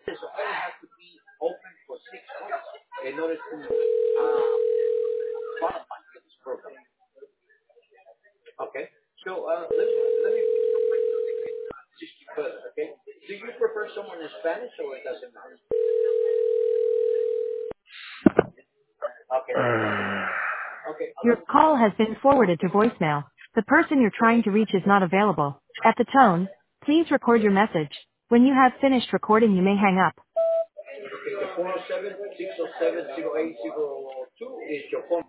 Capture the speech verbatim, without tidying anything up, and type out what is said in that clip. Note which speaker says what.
Speaker 1: this only has to be open for six months in order to uh, qualify for this program. Okay. So uh, let me let me just further. Okay. Do you prefer someone in Spanish or it doesn't matter? Okay, that's fine. Okay.
Speaker 2: Your call has been forwarded to voicemail. The person you're trying to reach is not available. At the tone, please record your message. When you have finished recording, you may hang up.
Speaker 1: Okay. The four oh seven, six oh seven, oh eight oh two is your phone.